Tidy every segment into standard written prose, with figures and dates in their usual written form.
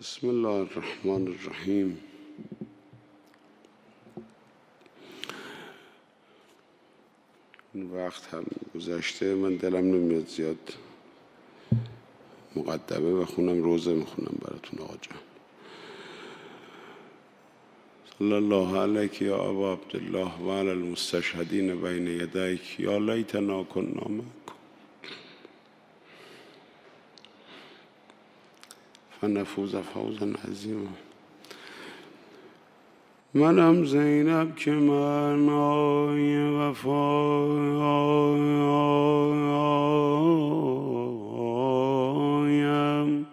بسم الله الرحمن الرحیم. این وقت هم گذشته، من دلم نمیاد زیاد مقدمه بخونم، روزه میخونم براتون آقا جان. صلی الله علیک یا ابا عبدالله و علی المستشهدین بین یدیک یا لیتنا کنا معکم فنفوز فوزا عظیما. منم زینب که معنای وفایم،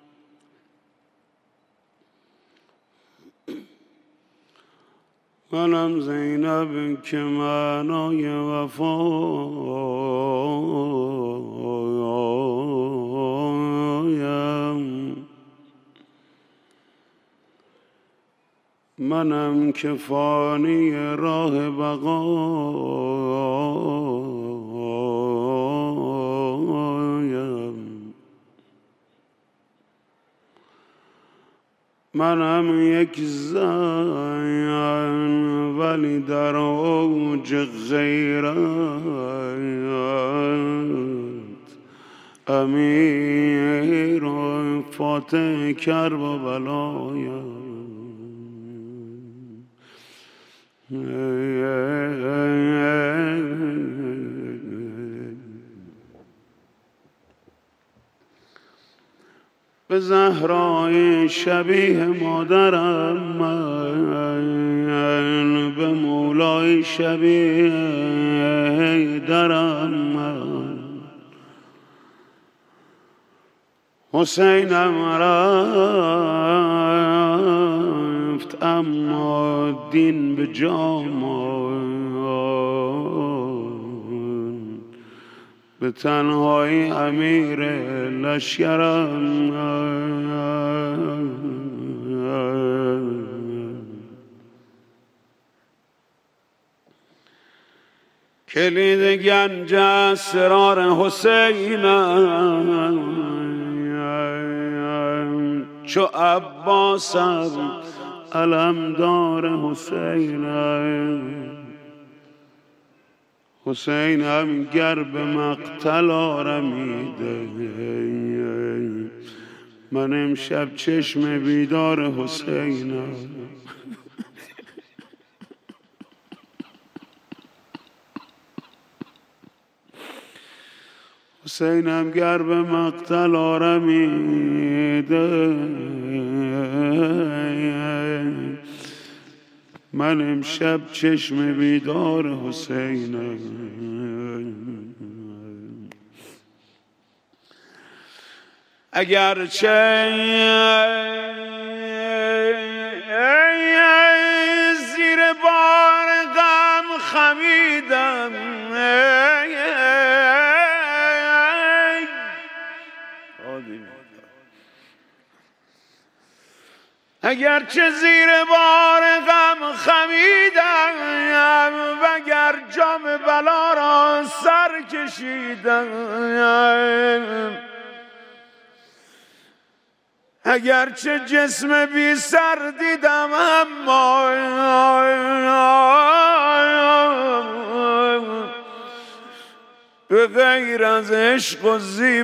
منم زینب که معنای وفایم، منم که فانی راه بقایم، منم یک زن ولی در اوج غیرت، امیر و فاتح کرب و بلایم. به زهرای شبیه مادرم من، به مولای شبیه درم من، حسینم رفت اما دین به جا ماند، به تنهایی امیر لشکرم. کلید گنج اسرار حسینم، چو عباسم علمدار حسینم. حسینم گر به مقتل آرمیده، من امشب چشم بیدار حسینم. حسینم گر به مقتل آرمیده، من امشب چشم بیدار حسینم. اگرچه زیر بار غم خمیدم، اگرچه زیر بار غم خمیدم، وگر جام بلا را سر کشیدم، اگرچه جسم بی سر دیدم، اما به غیر از عشق و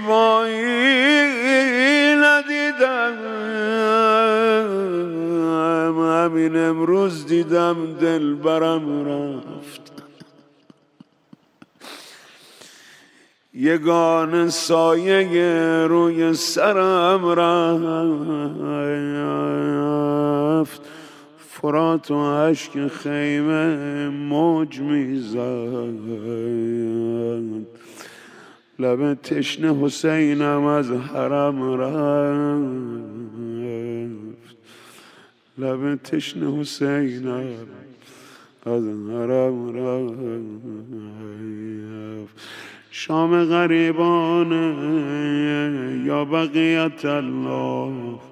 زیبایی ندیدم. همین امروز دیدم دلبرم رفت، یگان سایه روی سرم رفت. فرات و اشک خیمه موج میزد، لب تشنه حسینم از حرم رفت، لب تشنه حسینم از حرم رفت. شام غریبان یا بقیت الله،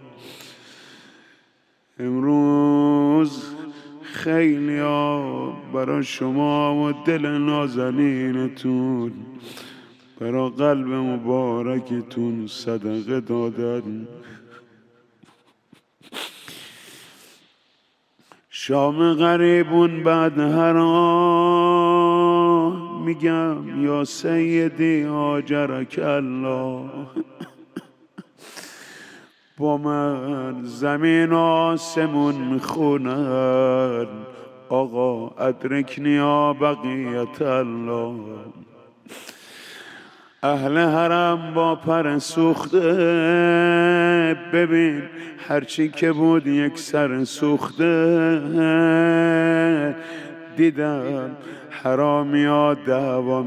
امروز خیلی ها برای شما و دل نازنینتون، برای قلب مبارکتون صدقه دادن. شام غریبون بعد هر آه میگم یا سیدی آجرک الله. با من زمین آسمون میخونن آقا ادرکنی یا بقیت الله. اهل حرم با پر سوخته ببین هرچی که بود یک سر سوخته. دیدم حرامی ها دعوا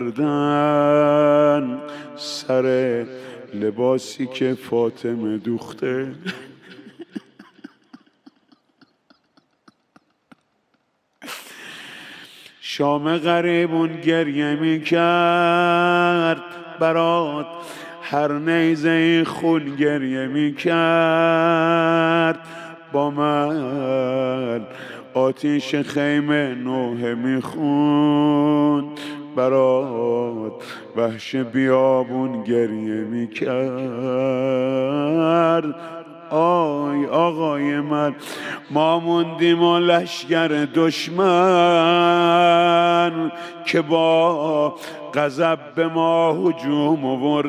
میکردن سر لباسی که فاطمه دوخته. شام غریبون گریه میکرد برات، هر نیزه خون گریه میکرد با من. آتیش خیمه نوحه میخوند برات، وحش بیابون گریه میکرد. آی آقای من ما موندیم و لشگر دشمن که با غضب به ما هجوم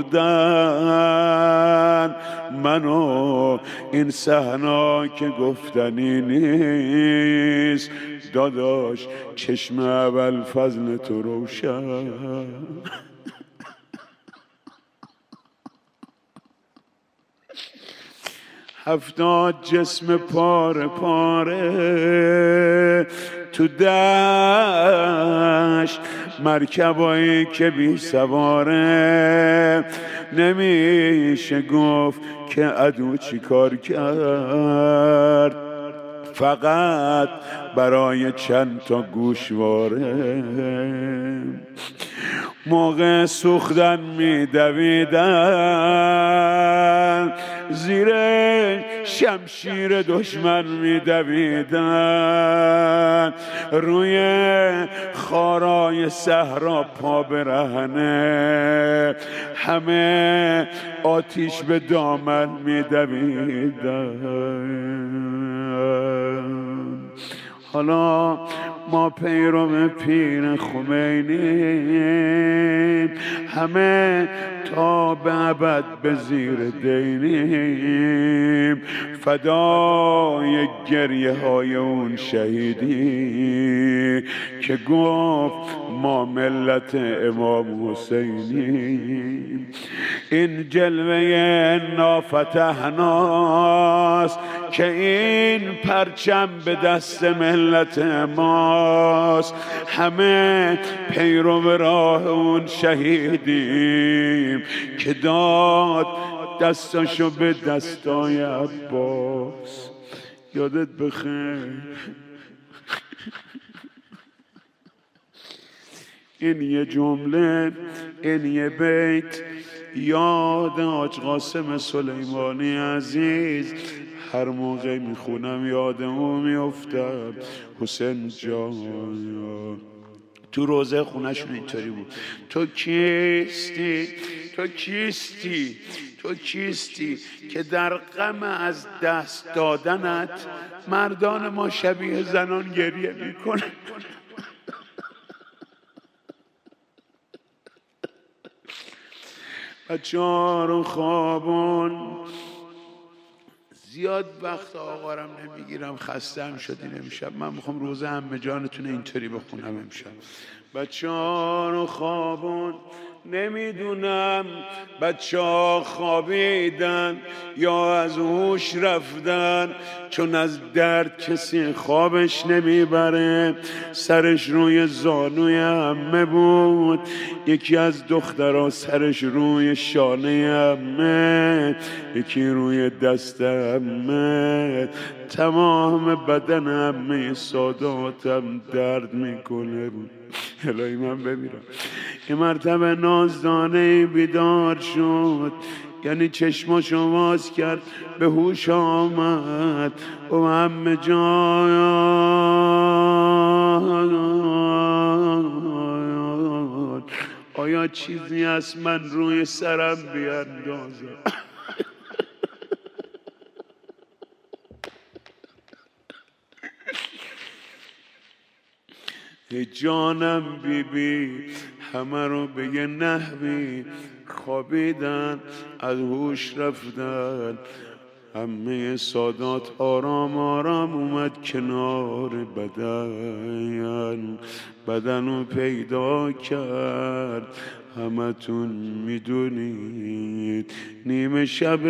آوردن. منو این صحنه که گفتنی نیست داداش، چشم اول فضل تو روشن. هفتاد جسم پاره پاره تو دشت، مرکبایی که بی سواره. نمیشه گفت که عدو چی کار کرد، فقط برای چند تا گوشواره. موقع سوختن میدویدن، زیر شمشیر دشمن میدویدن، روی خارای صحرا پا برهنه همه آتیش به دامن میدویدن. حالا ما پیرو پیر خمینیم، همه تا به ابد به زیر دینیم، فدای گریه های اون شهیدی که گفت ما ملت امام حسینیم. این جلوه نافتحناست که این پرچم به دست ملت ماست، همه پیرو راه اون شهیدیم که داد دستاشو به دستای عباس. یادت بخیر این یه جمله، این یه بیت یاد حاج قاسم سلیمانی عزیز هر موقع میخونم یاد او میافتم. حسین جان تو روزه خونهشون اینطوری بود: تو کیستی، تو کیستی، تو کیستی که در غم از دست دادنت مردان ما شبیه زنان گریه میکنن. بچه‌ها رو خوابون. زیاد وقت آقارم نمیگیرم، خسته‌ام شدین امشب. من میخوام روزه همه جانتون اینطوری بخونم امشب. بچه‌ها رو خوابون. نمیدونم بچه‌ها خوابیدن یا از هوش رفتن، چون از درد کسی خوابش نمیبره. سرش روی زانوی عمه بود، یکی از دخترها سرش روی شانه عمه، یکی روی دست عمه. تمام بدن عمه ساداتم درد میکنه. الهی من بمیرم. یه مرتبه نازدانه بیدار شد، یعنی چشماشو باز کرد، به هوش آمد. او عمه جان آیا چیزی هست من روی سرم بیاندازم؟ ای جانم بی بی همه رو به یه نحوی خوابیدن، از هوش رفتن. همه سادات آرام آرام اومد کنار بدن رو پیدا کرد. همتون میدونید نیمه شب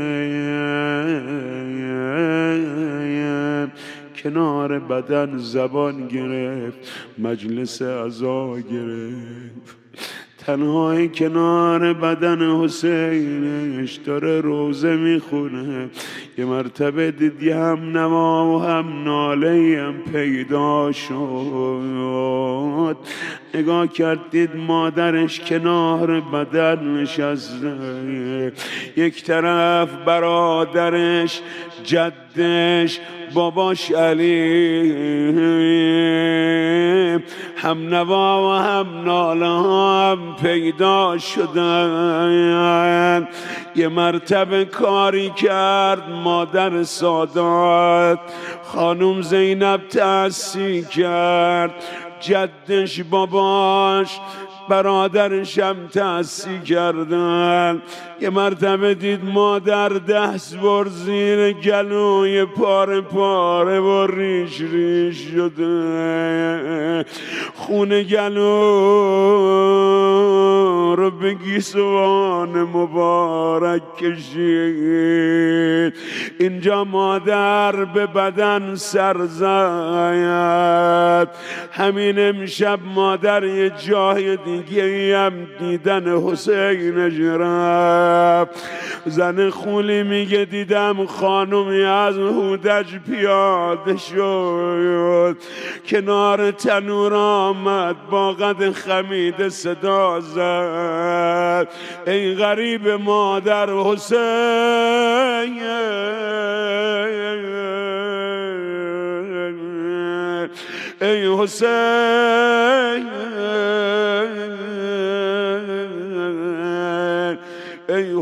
کنار بدن زبان گرفت، مجلس عزا گرفت. تنهایی کنار بدن حسینش داره روزه میخونه. یه مرتبه دید یه هم نوا و هم ناله هم پیدا شد. نگاه کرد دید مادرش کنار بدن نشسته، یک طرف برادرش جدش باباش علی، هم نوا و هم ناله هم پیدا شدن. یه مرتبه کاری کرد مادر سادات خانم زینب تأسی کرد، جدش باباش برادرش هم تأسی کردن. یه مرتبه دید مادر دست بر زیر گلوی پاره پاره و ریش ریش شده، خون گلو رو به گیسوان مبارک کشید. اینجا مادر به بدن سر زد. همین امشب مادر یه جای دیگه هم دیدن حسینش رفت. زن خولی میگه دیدم خانمی از هودج پیاده شد، کنار تنور آمد با قد خمیده صدا زد ای غریب مادر حسین، ای حسین، ای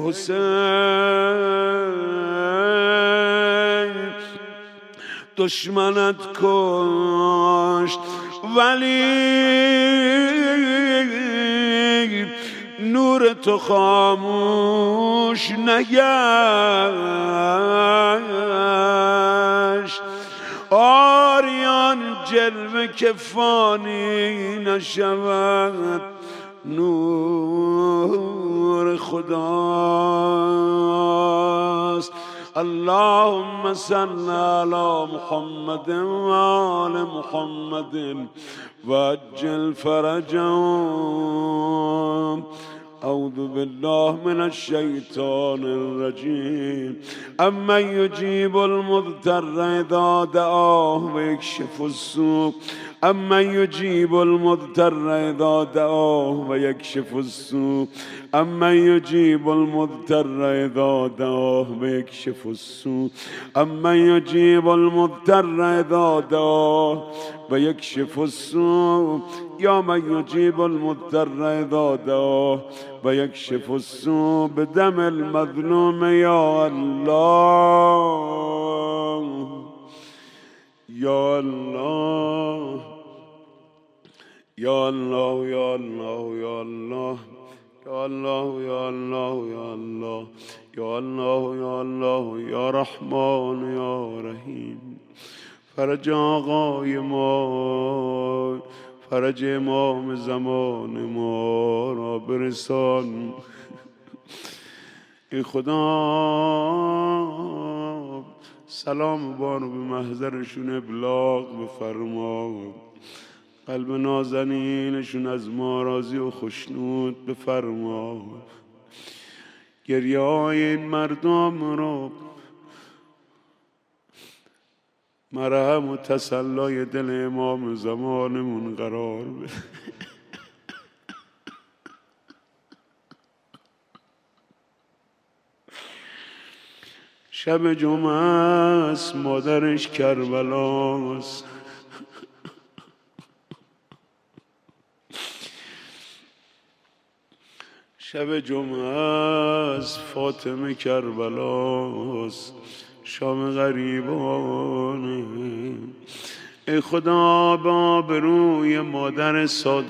حسین. دشمنت کشت ولی نور تو خاموش نگشت. آریان جلوه که فانی نشود، نور خداست. اللهم صل على محمد و آل محمد وعجل فرجهم. أعوذ بالله من الشيطان الرجيم. أمن يجيب المضطر إذا دعاه ويكشف السوء، أمن يجيب المضطر إذا دعاه ويكشف السوء، أمن يجيب المضطر إذا دعاه ويكشف السوء، أمن يجيب المضطر إذا دعاه ويكشف السوء، يا من يجيب المضطر إذا دعاه ويكشف السوء بدم المظلوم يا الله يا الله يا الله يا الله يا الله يا الله يا الله يا الله يا الله يا الله يا رحمن يا رحيم. فرج آقای ما، فرج امام زمان ما را برسان. ای خدا سلام بارو به محضرشون ابلاغ بفرما، قلب نازنینشون از ما راضی و خشنود بفرما. گریه های این مردم رو مرهم و تسلای دل امام زمانمون قرار بده. شب جمعه است، مادرش کربلاست. شب جمعه است، فاطمه کربلاست. شام غریبانه ای خدا به آبروی مادر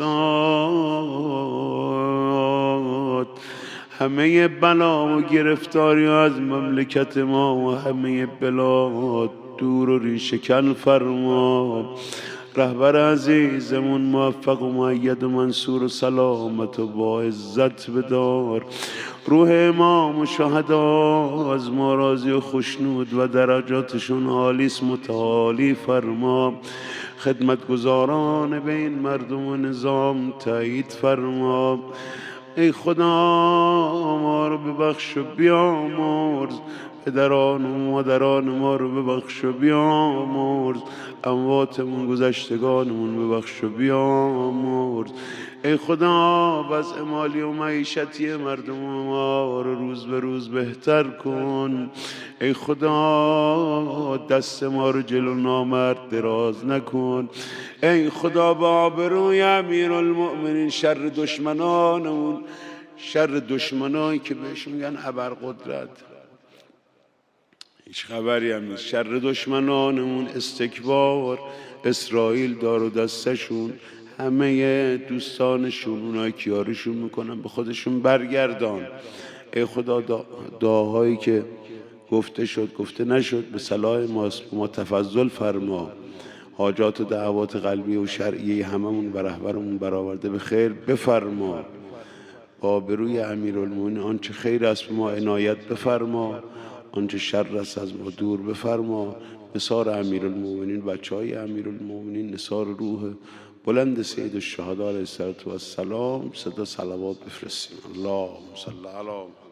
سادات همه بلا و گرفتاری از مملکت ما و همه بلاد دور و ریشه کن فرما. رهبر عزیزمون موفق و مؤید و منصور و سلامت و با عزت بدار. روح امام و شهدا از ما راضی و خوشنود و درجاتشون عالیست متعالی فرما. خدمتگزاران به این مردم و نظام تایید فرما. ای خدا ما رو ببخش و بیامرز، پدران و مادران ما رو ببخش و بیامرز، امواتمون گذشتگانمون ببخش و بیامرز. ای خدا وضع مالی و معیشتی مردم ما رو روز به روز بهتر کن. ای خدا دست ما رو جلو نامرد دراز نکن. ای خدا با آبروی امیرالمؤمنین شر دشمنانمون، شر دشمنایی که بهش میگن ابرقدرت، هیچ خبری هم نیست، شر دشمنانمون، استکبار، اسرائیل دار و دستشون، همه دوستانشون، اونایی که یاریشون میکنن به خودشون برگردان. ای خدا دعاهایی که گفته شد گفته نشد به صلاح ما تفضل فرما. حاجات و دعوات قلبی و شرعی هممون و رهبرمون برآورده به خیر بفرما. با بروی امیرالمومنین آنچه خیر است به ما عنایت بفرما، آنچه شر است از ما دور بفرما. نثار امیرالمومنین، بچهای امیرالمومنین، نثار روح بلند سید الشهدا علیه السلام صدا صلوات بفرستیم. اللهم صل علی